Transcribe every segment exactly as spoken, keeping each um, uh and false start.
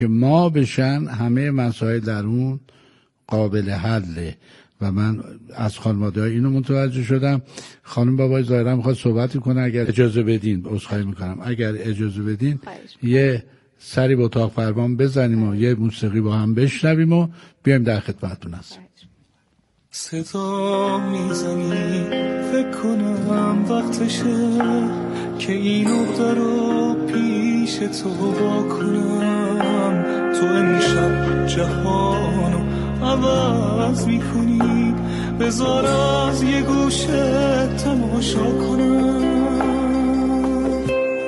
که ما بشن همه مسائل در اون قابل حله و من از خانواده‌ها اینو متوجه شدم. خانم بابای ظاهرا میخواد صحبتی کنه، اگر اجازه بدین عذرخواهی میکنم، اگر اجازه بدین یه سری به اتاق فرمان بزنیم و یه موسیقی با هم بشنویم و بیایم در خدمتتون هستیم. صدا میزنی فکر کنم وقتشه که این نقطه رو پیش تو با کنم. تو امشب جهانو عوض میکنی، بذار از یه گوشه تماشا کنم.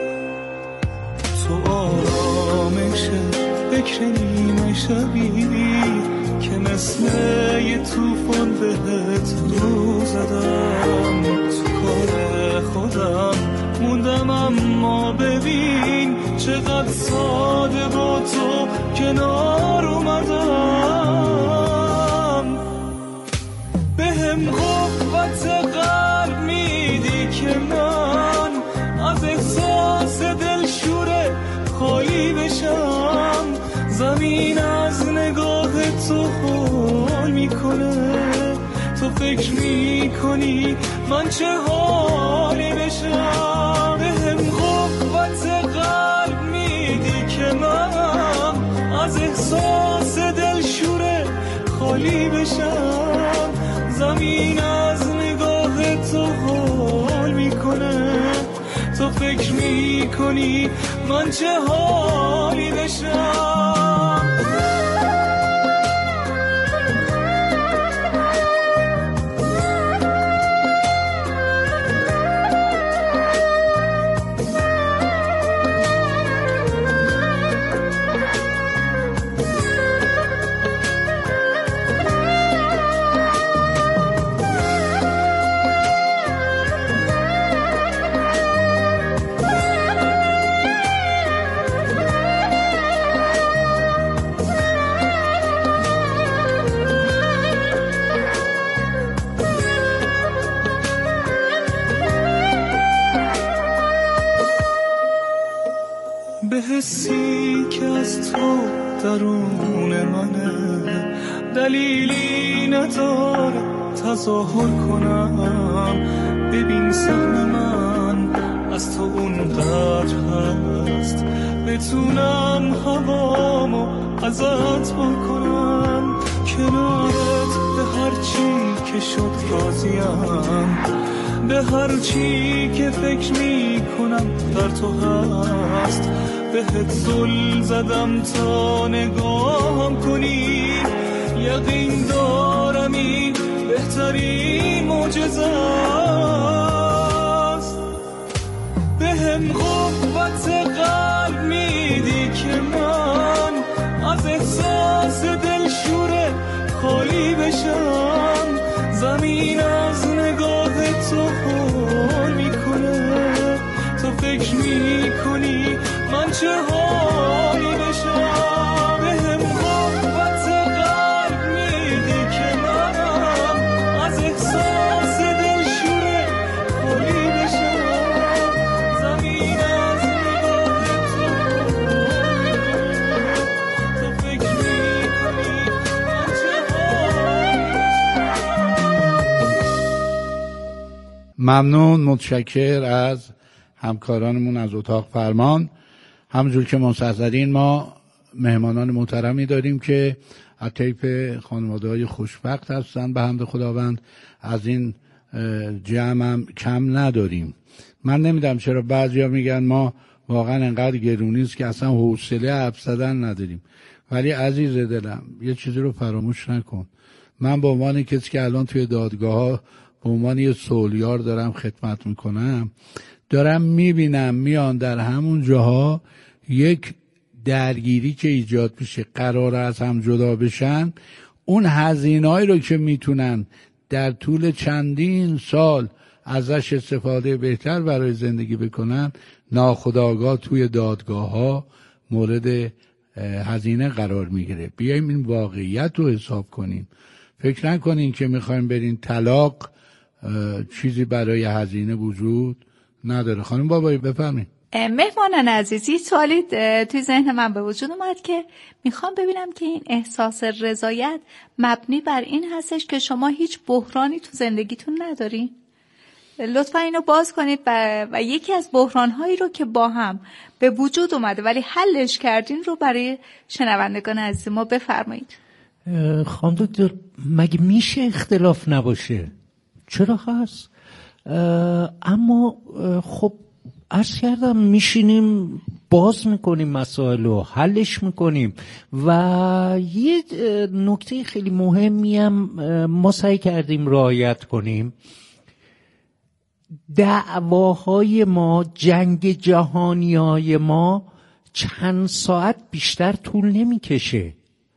تو آرامشه فکر نیمه شبی که مثل یه توفان بهت رو زدم. تو کار خودم موندم اما ببین چقدر ساده با تو کنار اومدم. بهم قوت قلب میدی که من از احساس دلشوره خالی بشم. زمین از نگاه تو حال میکنه، تو فکر میکنی من چه حالی بشم. بهم قوت قلب میدی که من از احساس دلشوره خالی بشم. زمین از نگاه تو حال میکنه، تو فکر میکنی من چه حالی بشم. به حسی که از تو درون منه، دلیلی نداره تظاهر کنم. ببین سهم من از تو اونقدر هست بتونم هوامو ازت با کنم. کنارت به هر چی که شد راضیم، به هر چی که فکر می کنم در تو هست. بهت زل زدم تا نگاهم کنی، یقین دارم این بهترین معجزه است. بهم قوت قلب میدی که من از احساس دلشوره خالی بشم. زمین از نگاه تو حال میکنه، تو فکر میکنی من چه حالی بشم. بهم قوت قلب میدی که منم از احساس دلشوره خالی بشم. زمین از نگاه تو حال میکنه، تو فکر میکنی من چه حالی بشم. ممنون، متشکر از همکارانمون از اتاق فرمان. همونجور که مستحضرین ما مهمانان محترمی داریم که از طیف خانواده‌های خوشبخت هستن به حمد خداوند. از این جمع هم کم نداریم. من نمیدونم چرا بعضیا میگن ما واقعا انقدر گرونیست که اصلا حوصله حرف زدن نداریم. ولی عزیز دلم یه چیزی رو فراموش نکن. من به عنوان کسی که الان توی دادگاه ها به عنوان یه سولیار دارم خدمت میکنم، دارم میبینم میان در همون جاها یک درگیری که ایجاد میشه، قرار از هم جدا بشن، اون هزینه‌ای رو که میتونن در طول چندین سال ازش استفاده بهتر برای زندگی بکنن، ناخودآگاه توی دادگاه ها مورد هزینه قرار میگیره. بیایم این واقعیت رو حساب کنیم. فکر نکنین که میخوایم برین طلاق چیزی برای هزینه وجود نداره. خانم بابایی بفرمایید. مهمانان عزیزی، سوالی توی ذهن من به وجود اومد که میخوام ببینم که این احساس رضایت مبنی بر این هستش که شما هیچ بحرانی تو زندگیتون ندارین؟ لطفا اینو باز کنید و, و یکی از بحرانهایی رو که با هم به وجود اومده ولی حلش کردین رو برای شنوندگان عزیز ما بفرمایید. خانم دکتر، مگه میشه اختلاف نباشه؟ چرا هست؟ اما خب عرض کردم میشینیم باز میکنیم مسائل رو حلش میکنیم و یه نکته خیلی مهمی هم ما سعی کردیم رعایت کنیم. دعواهای ما، جنگ جهانی های ما چند ساعت بیشتر طول نمیکشه.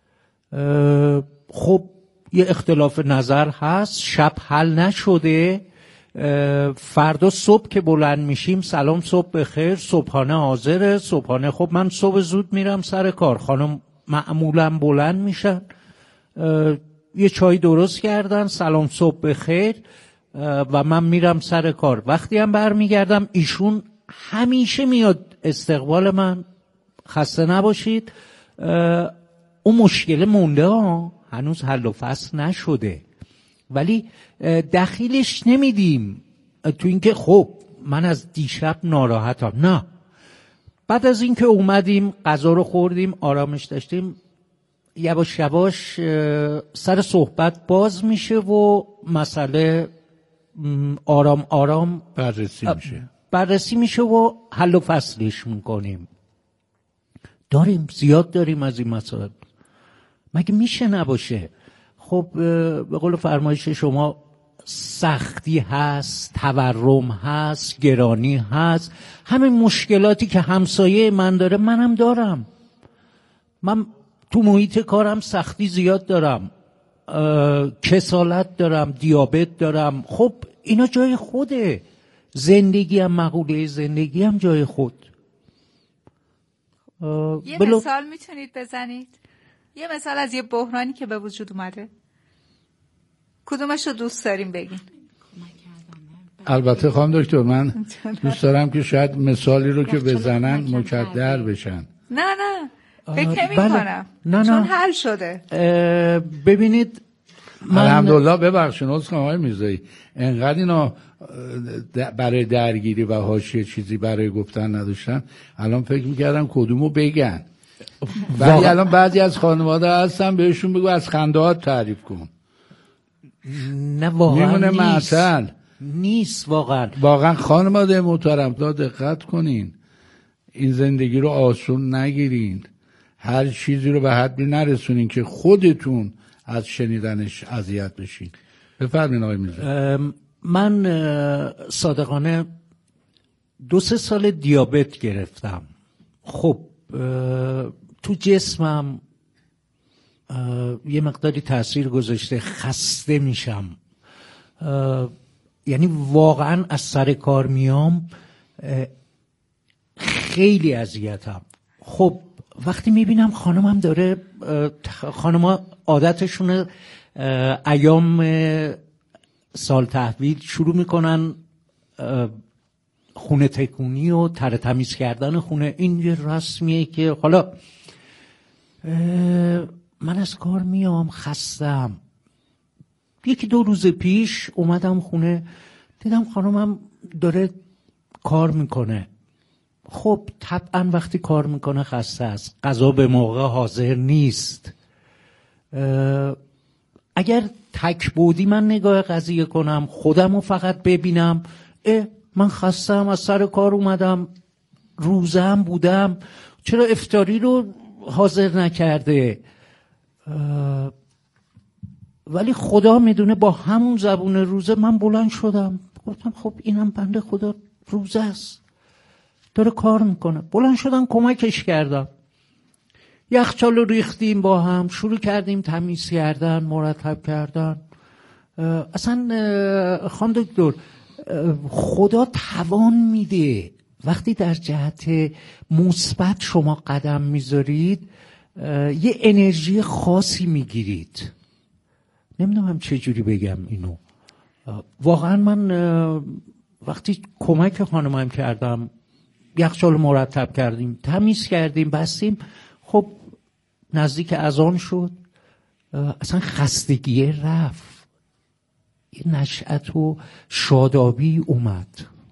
خب یه اختلاف نظر هست، شب حل نشده، فردا صبح که بلند میشیم سلام صبح بخیر، صبحانه حاضره، صبحانه خب من صبح زود میرم سر کار، خانم معمولا بلند میشن یه چای درست کردن سلام صبح بخیر و من میرم سر کار. وقتی هم برمیگردم ایشون همیشه میاد استقبال من، خسته نباشید. اون مشکل مونده ها، هنوز حل و فصل نشده ولی دخیلش نمیدیم تو اینکه خب من از دیشب ناراحتم. نه، بعد از اینکه اومدیم غذا رو خوردیم آرامش داشتیم، یواش یواش سر صحبت باز میشه و مسئله آرام آرام بررسی میشه بررسی میشه و حل و فصلش میکنیم. داریم، زیاد داریم از این مسائل، مگه میشه نباشه؟ خب به قول فرمایش شما سختی هست، تورم هست، گرانی هست، همین مشکلاتی که همسایه من داره منم دارم. من تو محیط کارم سختی زیاد دارم، کسالت دارم، دیابت دارم. خب اینا جای خوده، زندگی هم مقوله زندگی هم جای خود. یه بلو... مثال میتونید بزنید؟ یه مثال از یه بحرانی که به وجود اومده، کدومش رو دوست داریم بگین؟ البته خانم دکتر من دوست دارم که شاید مثالی رو که بزنن مکدر بشن. نه نه فکر نمی کنم نه چون نه. حل شده. ببینید من الحمدلله، ببخشید عذر آقای میرزایی، انقدر اینا برای درگیری و حاشیه چیزی برای گفتن نداشتن، الان فکر میکردم کدومو بگن. ولی الان بعضی از خانواده هستن بهشون بگو از خندهات تعریف کن. نه واقعا میمونه نیست. معطل نیست واقعا. واقعا خانواده محترم تا دقت کنین، این زندگی رو آسون نگیرین، هر چیزی رو به حدی نرسونین که خودتون از شنیدنش اذیت بشین. بفرمایید آقای میرزا. من صادقانه دو سه سال دیابت گرفتم. خب تو جسمم یه مقداری تاثیر گذاشته، خسته میشم، یعنی واقعا از سر کار میام خیلی اذیتم. خب وقتی میبینم خانمم داره، خانم‌ها عادتشونه ایام سال تحویل شروع میکنن خونه تکونی و تر تمیز کردن خونه. این یه رسمیه که حالا من از کار میام خستم. یکی دو روز پیش اومدم خونه دیدم خانمم داره کار میکنه. خب طبعا وقتی کار میکنه خسته است، غذا به موقع حاضر نیست. اگر تک بودی من نگاه قضیه کنم، خودمو فقط ببینم، اه من خستم، از سر کار اومدم، روزم بودم، چرا افطاری رو حاضر نکرده؟ ولی خدا میدونه با همون زبون روزه من بلند شدم گفتم خب اینم بنده خدا روزه است، داره کار میکنه. بلند شدم کمکش کردم، یخچال رو ریختیم با هم، شروع کردیم تمیز کردن، مرتب کردن. اصلا خانم دکتر خدا توان میده. وقتی در جهت مثبت شما قدم میذارید یه انرژی خاصی میگیرید. نمیدونم چه جوری بگم اینو. واقعا من وقتی کمک خانمم کردم یخچال مرتب کردیم، تمیز کردیم، بستیم. خب نزدیک اذان شد، اصلا خستگی رفت، یه نشأت و شادابی اومد.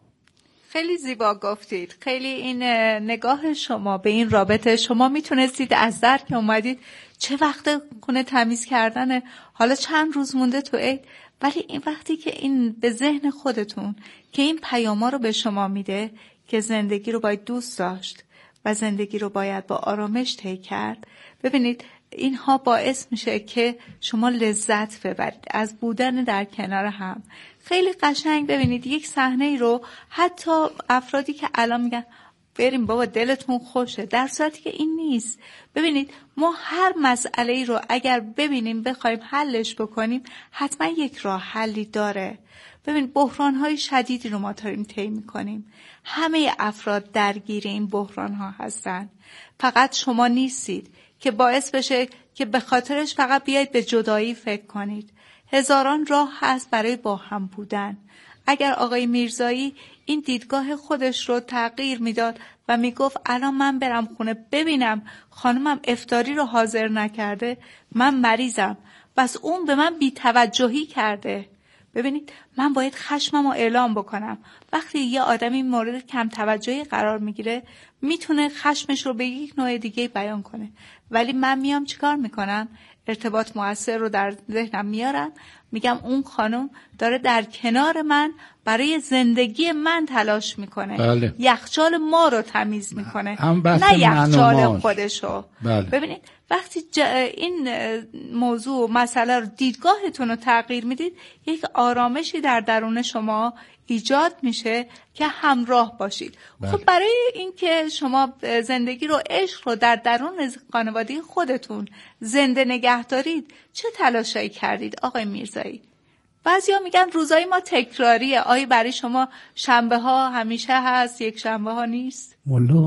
خیلی زیبا گفتید. خیلی این نگاه شما به این رابطه، شما میتونستید از در که اومدید چه وقت خونه تمیز کردنه، حالا چند روز مونده تو عید، ولی این وقتی که این به ذهن خودتون که این پیاما رو به شما میده که زندگی رو باید دوست داشت و زندگی رو باید با آرامش طی کرد، ببینید اینها باعث میشه که شما لذت ببرید از بودن در کنار هم. خیلی قشنگ. ببینید یک صحنه ای رو حتی افرادی که الان میگن بریم بابا دلتون خوشه، در صورتی که این نیست. ببینید ما هر مسئله ای رو اگر ببینیم بخوایم حلش بکنیم، حتما یک راه حلی داره. ببین بحران های شدیدی رو ما داریم طی میکنیم، همه افراد درگیر این بحران ها هستن، فقط شما نیستید که باعث بشه که به خاطرش فقط بیاید به جدایی فکر کنید. هزاران راه هست برای با هم بودن. اگر آقای میرزایی این دیدگاه خودش رو تغییر میداد و میگفت الان من برم خونه ببینم خانمم افطاری رو حاضر نکرده، من مریضم، بس اون به من بی‌توجهی کرده، ببینید من باید خشمم رو اعلام بکنم. وقتی یه آدمی مورد کم توجهی قرار میگیره میتونه خشمش رو به یک نوع دیگه بیان کنه، ولی من میام چیکار میکنم؟ ارتباط مؤثر رو در ذهنم میارم، میگم اون خانم داره در کنار من برای زندگی من تلاش میکنه. بله. یخچال ما رو تمیز میکنه، نه یخچال خودشو. بله. ببینید وقتی این موضوع مسئله رو دیدگاهتون رو تغییر میدید، یک آرامشی در درون شما ایجاد میشه که همراه باشید. بله. خب برای اینکه شما زندگی رو، عشق رو در درون خانواده خودتون زنده نگه دارید چه تلاشایی کردید آقای میرزایی؟ بعضیا میگن روزای ما تکراریه، آیا برای شما شنبه ها همیشه هست، یک شنبه ها نیست؟ مولا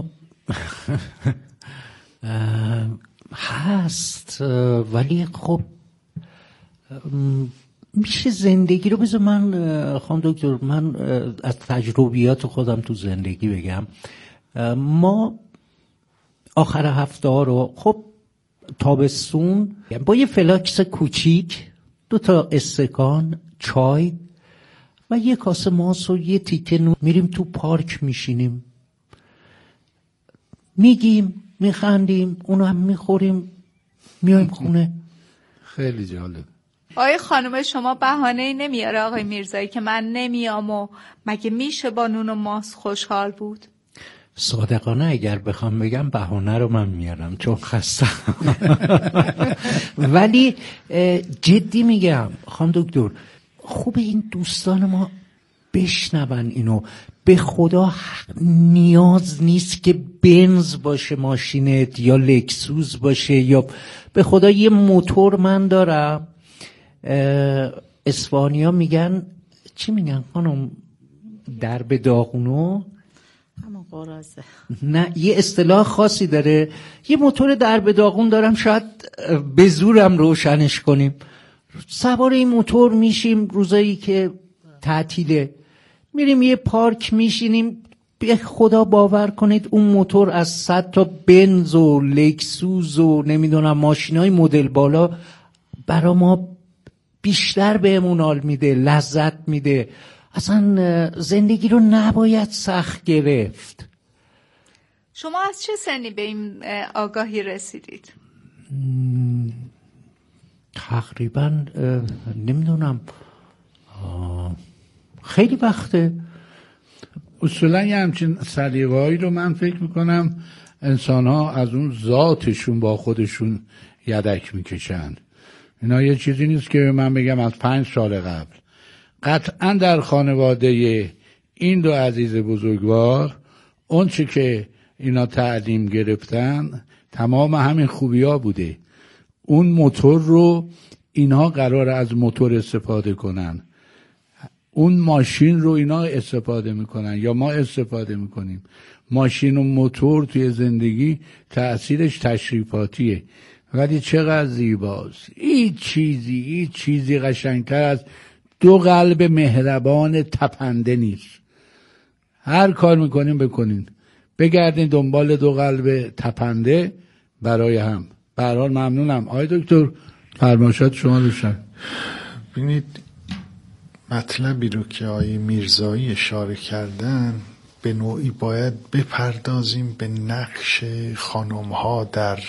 هست، ولی خب میشه زندگی رو، بذار من خانم دکتر من از تجربیات خودم تو زندگی بگم. ما آخر هفته ها رو خب تابستون با یه فلاکس کوچیک، دو تا استکان چای و یه کاسه ماست و یه تیکه نون میریم تو پارک میشینیم، میگیم، میخندیم، اونو هم میخوریم، میایم خونه. خیلی جالب. آقای خانم شما بهانه‌ای نمیاره آقای میرزایی که من نمیام و مگه میشه با نون و ماست خوشحال بود؟ صادقانه اگر بخوام بگم بهانه رو من میارم چون خستم. ولی جدی میگم خانم دکتر، خوب این دوستان ما بشنون اینو. به خدا نیاز نیست که بنز باشه ماشینت یا لکسوس باشه، یا به خدا یه موتور من دارم. اسپانیا میگن چی میگن خانم؟ درب داغونو؟ همون قرازه. نه یه اصطلاح خاصی داره. یه موتور درب داغون دارم، شاید به زورم روشنش کنیم. سوار این موتور میشیم روزایی که تعطیله، میریم یه پارک میشینیم. به خدا باور کنید اون موتور از صد تا بنز و لکسوس و نمیدونم ماشینای مدل بالا برا ما بیشتر بهمون حال میده، لذت میده. اصلا زندگی رو نباید سخت گرفت. شما از چه سنی به این آگاهی رسیدید؟ تقریبا نمیدونم، خیلی وقته. اصولا یه همچین سلیقه‌ای رو من فکر میکنم انسان ها از اون ذاتشون با خودشون یدک میکشن. اینا یه چیزی نیست که من بگم از پنج سال قبل. قطعا در خانواده این دو عزیز بزرگوار اون چی که اینا تعلیم گرفتن تمام همین خوبی ها بوده. اون موتور رو اینها قرار از موتور استفاده کنن، اون ماشین رو اینا استفاده میکنن یا ما استفاده میکنیم. ماشین و موتور توی زندگی تأثیرش تشریفاتیه، ولی چقدر زیباست. هیچ چیزی هیچ چیزی قشنگتر از دو قلب مهربان تپنده نیست. هر کار میکنیم بکنین، بگردین دنبال دو قلب تپنده برای هم. به هر حال ممنونم. آقای دکتر فرمایشات شما روشن. ببینید مطلبی رو که آقای میرزایی اشاره کردن به نوعی باید بپردازیم به نقش خانم‌ها در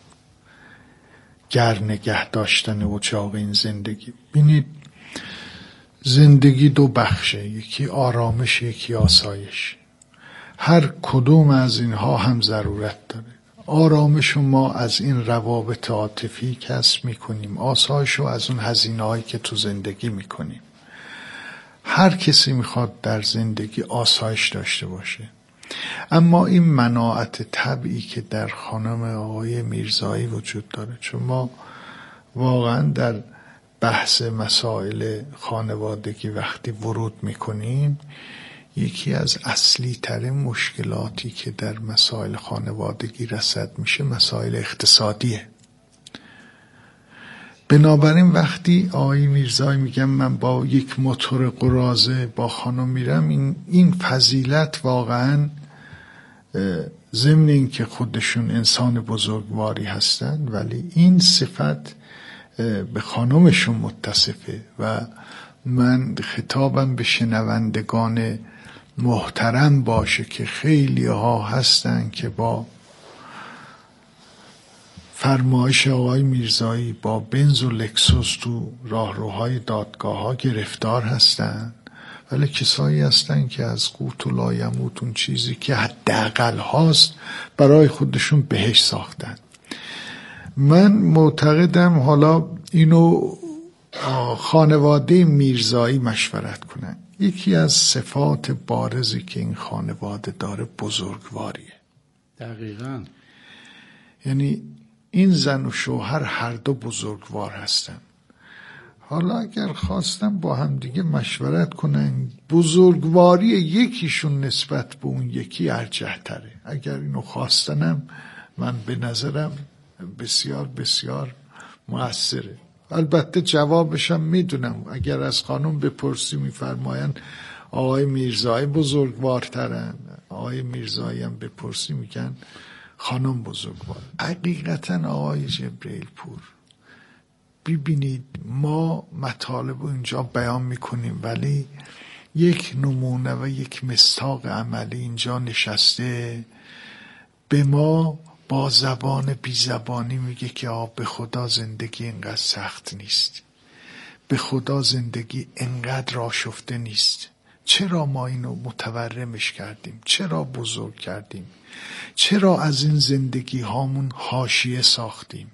گر نگه داشتن اجاق این زندگی. ببینید زندگی دو بخشه، یکی آرامش، یکی آسایش. هر کدوم از اینها هم ضرورت داره. آرامش ما از این روابط عاطفی کسب میکنیم، آسایش رو از اون هزینه‌هایی که تو زندگی میکنیم. هر کسی میخواد در زندگی آسایش داشته باشه، اما این مناعت طبعی که در خانم آقای میرزایی وجود داره، چون ما واقعا در بحث مسائل خانوادگی وقتی ورود میکنیم، یکی از اصلی ترین مشکلاتی که در مسائل خانوادگی رصد میشه مسائل اقتصادیه. بنابراین وقتی آقای میرزایی میگم من با یک موتور قراضه با خانم میرم، این این فضیلت واقعا ضمن این که خودشون انسان بزرگواری هستن، ولی این صفت به خانمشون متصفه. و من خطابم به شنوندگان محترم باشه که خیلی ها هستن که با فرمایش آقای میرزایی با بنز و لکسوس تو راهروهای دادگاه ها گرفتار هستن، ولی کسایی هستن که از قوت و لایموت اون چیزی که حداقل هاست برای خودشون بهش ساختن. من معتقدم حالا اینو خانواده میرزایی مشورت کنن. یکی از صفات بارزی که این خانواده داره بزرگواریه. دقیقاً. یعنی این زن و شوهر هر دو بزرگوار هستن. حالا اگر خواستم با هم دیگه مشورت کنن، بزرگواری یکیشون نسبت به اون یکی ارجح تره. اگر اینو خواستنم من به نظرم بسیار بسیار مؤثره. البته جوابشم میدونم. اگر از خانم بپرسی میفرماین آقای میرزایی بزرگوارترن، آقای میرزایی هم بپرسی میگن خانم بزرگوار. حقیقتا آقای جبرئیل پور، ببینید ما مطالب رو اینجا بیان میکنیم، ولی یک نمونه و یک مصداق عملی اینجا نشسته به ما با زبان بی زبانی میگه که آه به خدا زندگی اینقدر سخت نیست، به خدا زندگی اینقدر آشفته نیست. چرا ما اینو متورمش کردیم؟ چرا بزرگ کردیم؟ چرا از این زندگی هامون حاشیه ساختیم؟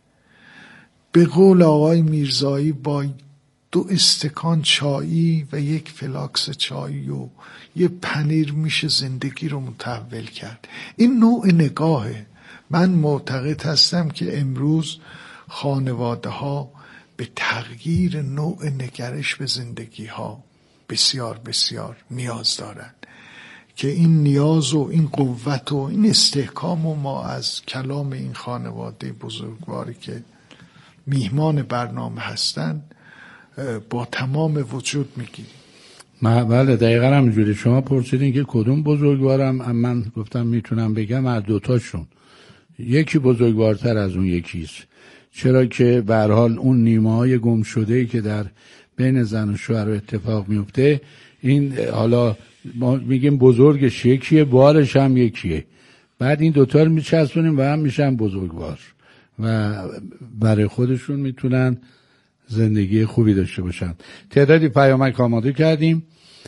به قول آقای میرزایی با دو استکان چایی و یک فلاکس چایی و یه پنیر میشه زندگی رو متحول کرد. این نوع نگاهه. من معتقد هستم که امروز خانواده ها به تغییر نوع نگرش به زندگی ها بسیار بسیار نیاز دارند که این نیاز و این قوت و این استحکام و ما از کلام این خانواده بزرگواری که میهمان برنامه هستن با تمام وجود میگیریم. بله دقیقا همینجوری. شما پرسیدین که کدوم بزرگوارم، من گفتم میتونم بگم از دوتاشون. یکی بزرگوارتر از اون یکیست، چرا که به هر حال اون نیمه های گم شده‌ای که در بین زن و شوهر اتفاق میفته، این حالا ما میگیم بزرگش یکیه، بارش هم یکیه، بعد این دوتا رو میچسبونیم و هم میشن بزرگوار و برای خودشون میتونن زندگی خوبی داشته باشن. تعدادی پیامک آماده کردیم،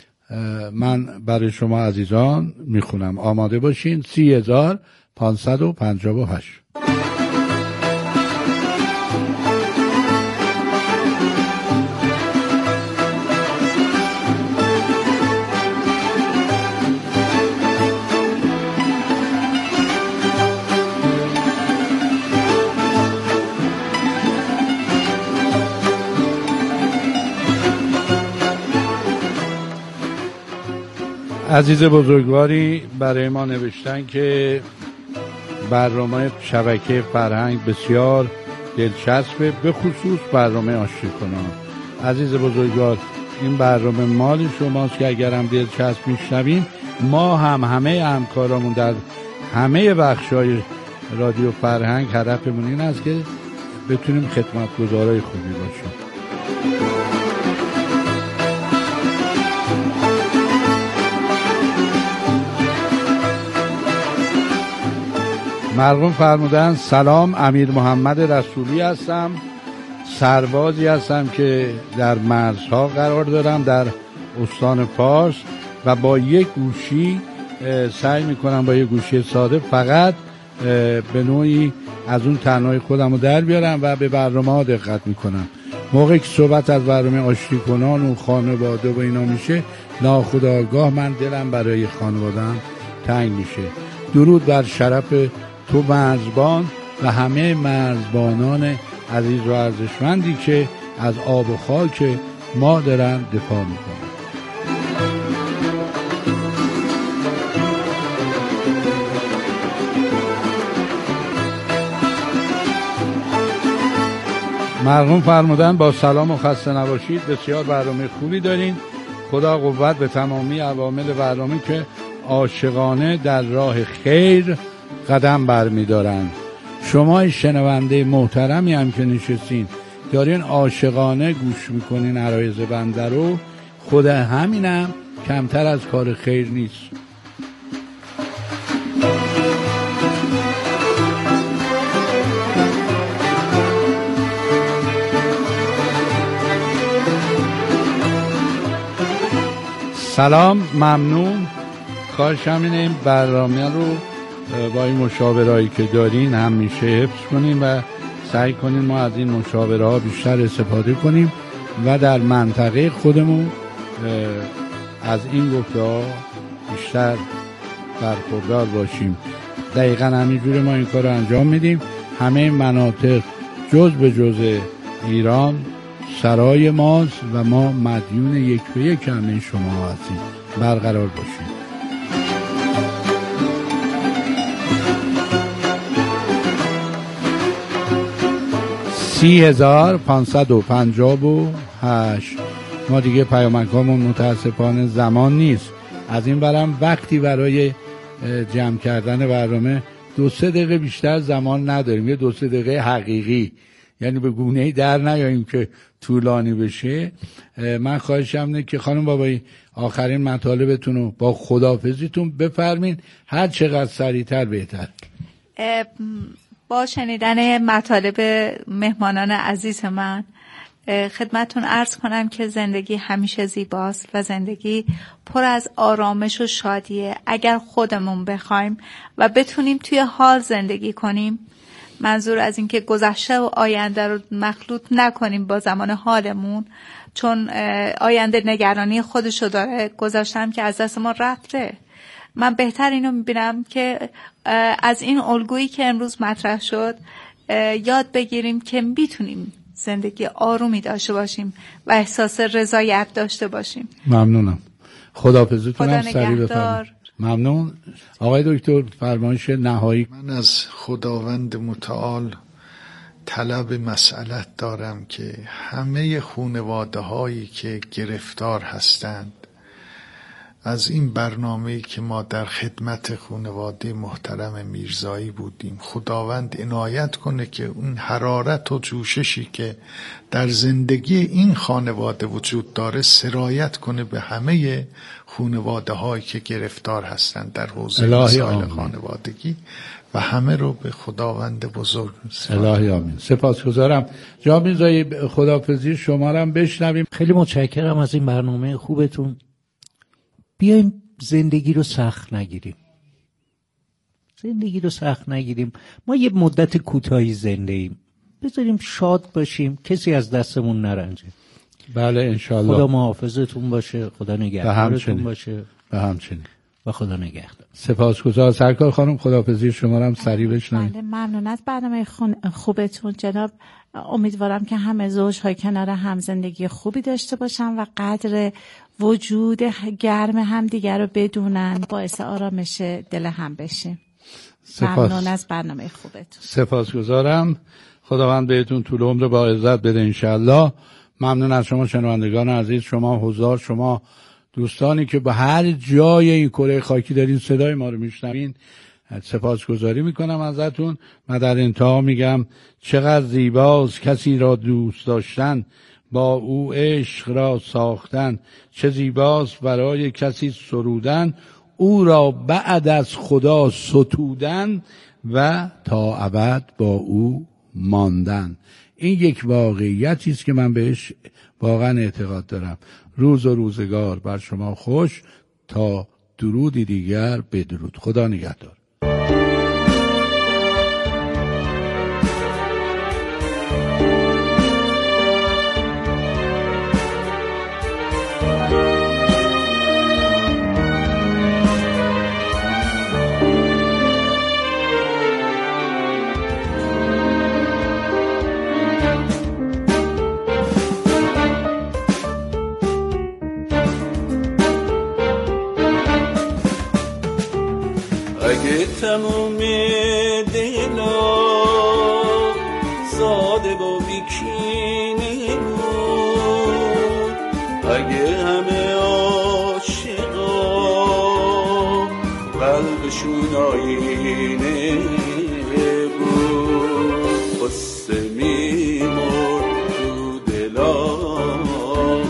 من برای شما عزیزان میخونم، آماده باشین. سی هزار پانصد و پنجاه و هشت. عزیز بزرگواری برای ما نوشتن که برنامه شبکه فرهنگ بسیار دلچسبه، به خصوص برنامه آشتی کنان. عزیز بزرگوار، این برنامه مال شماست که اگرم دلچسب میشنویم ما هم همه همکارامون در همه بخش‌های رادیو فرهنگ هدفمون این است که بتونیم خدمتگزارای خوبی باشیم. مرحوم فرمودن سلام، امیر محمد رسولی هستم، سربازی هستم که در مرزها قرار دارم در استان فارس و با یک گوشی سعی میکنم با یک گوشی ساده فقط به نوعی از اون تنهای خودم رو در بیارم و به برنامه ها دقت میکنم. موقعی که صحبت از برنامه آشتی کنان و خانواده و اینا میشه ناخودآگاه من دلم برای خانواده‌ام تنگ میشه. درود بر شرف تو مرزبان و همه مرزبانان عزیز و ارزشمندی که از آب و خاک ما دارن دفاع میکنن. مرحوم فرمودن با سلام و خسته نباشید. بسیار برنامه خوبی دارین. خدا قوت به تمامی عوامل برنامه که عاشقانه در راه خیر قدم برمی‌دارند. شما شنونده محترمی هم که نشستین دارین عاشقانه گوش میکنین عرایض بنده رو، خود همینم کمتر از کار خیر نیست. سلام، ممنون. کارش همینه این برنامه رو با این مشاورهایی که دارین همیشه حفظ کنیم و سعی کنیم ما از این مشاوره ها بیشتر استفاده کنیم و در منطقه خودمون از این گفته ها بیشتر برخوردار باشیم. دقیقا همینجوری ما این کار رو انجام میدیم. همه مناطق جز به جز ایران سرای ماست و ما مدیون یک به یک همه شما هستیم. برقرار باشیم. سی هزار پانصد و پنجاه و هشت. ما دیگه پیامکامون متاسفانه زمان نیست. از این برم وقتی برای جمع کردن برنامه دو سه دقیقه بیشتر زمان نداریم. یه دو سه دقیقه حقیقی، یعنی به گونه‌ای در نیاییم که طولانی بشه. من خواهشم اینه که خانم بابایی آخرین مطالبتون رو با خداحافظیتون بفرمین، هر چقدر سریعتر بهتر. با شنیدن مطالب مهمانان عزیز من خدمتون عرض کنم که زندگی همیشه زیباست و زندگی پر از آرامش و شادیه اگر خودمون بخوایم و بتونیم توی حال زندگی کنیم. منظور از این که گذشته و آینده رو مخلوط نکنیم با زمان حالمون، چون آینده نگرانی خودشو داره، گذشته هم که از دست ما رفته. من بهتر اینو میبینم که از این الگویی که امروز مطرح شد یاد بگیریم که میتونیم زندگی آرومی داشته باشیم و احساس رضایت داشته باشیم. ممنونم. خداحافظتون هم سریع نگهدار. بفرمایید. ممنون. آقای دکتر فرمایش نهایی. من از خداوند متعال طلب مسئلت دارم که همه خانواده هایی که گرفتار هستند از این برنامه‌ای که ما در خدمت خانواده محترم میرزایی بودیم، خداوند عنایت کنه که اون حرارت و جوششی که در زندگی این خانواده وجود داره سرایت کنه به همه خانواده هایی که گرفتار هستند در حوزه مسائل خانوادگی و همه رو به خداوند بزرگ الهی آمین. سپاسگزارم. جناب میرزایی خداحافظی شما رو هم بشنویم. خیلی متشکرم از این برنامه خوبتون. بیایم زندگی رو سخت نگیریم. زندگی رو سخت نگیریم. ما یه مدت کوتاهی زنده ایم. بذاریم شاد باشیم، کسی از دستمون نرنجه. بله انشالله. خدا محافظتون باشه، خدا نگهدارتون باشه. و همچنین. و خدا نگهدار. سپاسگزار. سرکار خانم خداحافظی شما رو هم سریع بشنویم. بله ممنون از برنامه خوبتون جناب. امیدوارم که همه زوج‌ها کنار هم زندگی خوبی داشته باشن و قدر وجود گرم هم دیگر رو بدونن، باعث آرامش دل هم بشیم. سپاس. ممنون از برنامه خوبتون. سپاسگزارم. خداوند بهتون طول عمر با عزت بده انشالله. ممنون از شما شنوندگان عزیز، شما حضار، شما دوستانی که به هر جای این کره خاکی دارین صدای ما رو میشنوین سپاسگزاری میکنم ازتون. من در انتها میگم چقدر زیباست کسی را دوست داشتن، با او عشق را ساختن، چه زیباست برای کسی سرودن، او را بعد از خدا ستودن و تا ابد با او ماندن. این یک واقعیتی است که من بهش واقعا اعتقاد دارم. روز و روزگار بر شما خوش، تا درودی دیگر بدرود. خدا نگهدار. تموم دلا ساده و بیکینه بود، اگه همه عاشقا قلبشون آینه بود، قصه میمرد تو دلامون.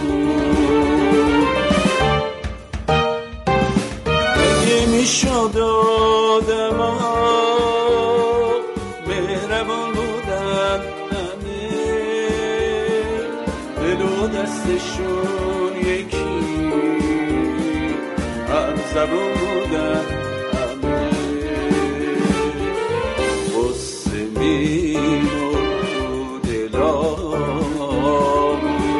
اگه میشد آدم ها مهربان بودن همه، دل و دستشون یکی هم زبون بودن همه، غصه میمرد تو دلامون،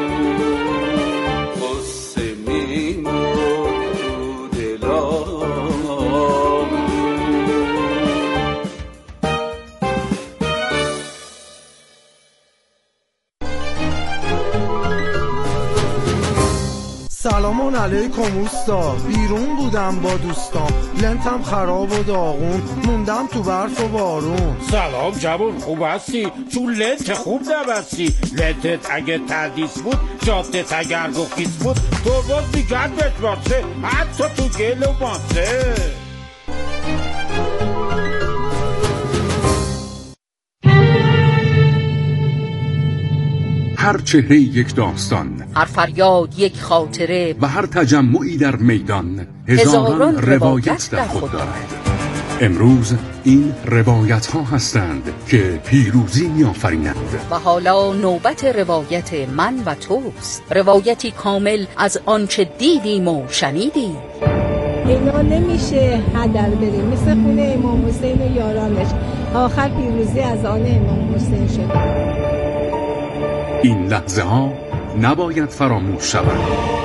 غصه میمرد تو دلامون. سلام علیکم اوستا، بیرون بودم با دوستام، لنتم خراب و داغون، موندم تو برف و بارون. سلام جوون، خوب هستی؟ چون لنت خوب نبستی. لنتت اگه تردیس بود، جادت اگر گفیس بود، ترباز میگرد بتماسه حتی تو گل و ماسه. هر چهره یک داستان، هر فریاد یک خاطره، و هر تجمعی در میدان هزاران روایت در خود دارد. امروز این روایت ها هستند که پیروزی می‌آفرینند. و حالا نوبت روایت من و توست، روایتی کامل از آنچه دیدیم و شنیدیم. اینا نمیشه هدر بریم، مثل خونه امام حسین و یارانش، آخر پیروزی از آن امام حسین شد. این لحظه ها نباید فراموش شود.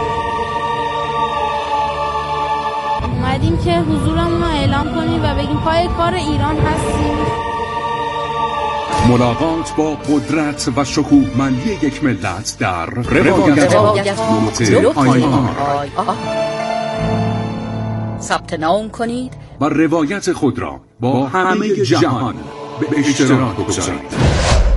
اومدیم که حضورمون رو اعلام کنیم و بگیم پای کار ایران هستیم. ملاقات با قدرت و شکوهمندی یک ملت در روایت نقطه آی آر. ثبت نام کنید و روایت خود را با همه جهان به اشتراک بگذارید.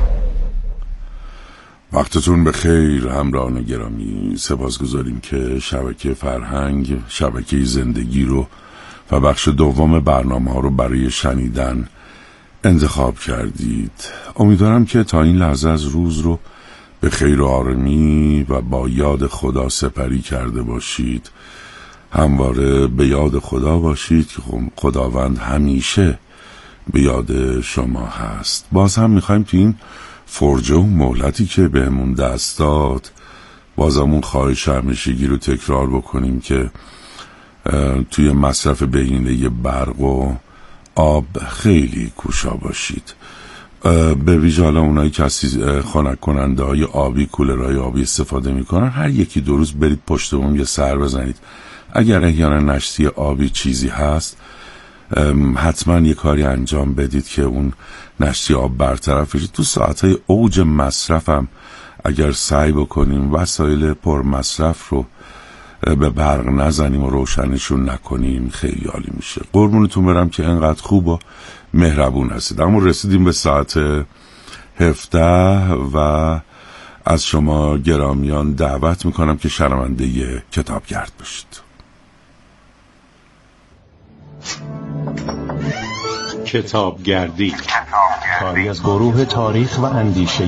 وقتتون به خیر همراهان گرامی. سپاسگزاریم که شبکه فرهنگ، شبکه زندگی رو و بخش دوم برنامه ها رو برای شنیدن انتخاب کردید. امیدوارم که تا این لحظه از روز رو به خیر و آرامی و با یاد خدا سپری کرده باشید. همواره به یاد خدا باشید که خداوند همیشه به یاد شما هست. باز هم میخوایم تو این فرجه و مهلتی که بهمون دست داد بازمون خواهش همیشگی رو تکرار بکنیم که توی مصرف بهینه برق و آب خیلی کوشا باشید. به ویژه حالا اونایی که از خنک کننده های آبی، کولرهای آبی استفاده میکنن، هر یکی دو روز برید پشت بوم یه سر بزنید. اگر احیانا نشتی آبی چیزی هست حتما یه کاری انجام بدید که اون نشتی آب برطرف بشه. تو ساعتهای اوج مصرف هم اگر سعی بکنیم وسایل پر مصرف رو به برق نزنیم و روشنشون نکنیم خیلی عالی میشه. قربونتون برم که انقدر خوب و مهربون هستید. اما رسیدیم به ساعت هفده و از شما گرامیان دعوت میکنم که شنونده کتابگرد باشید. کتابگردی کاری از گروه تاریخ و اندیشه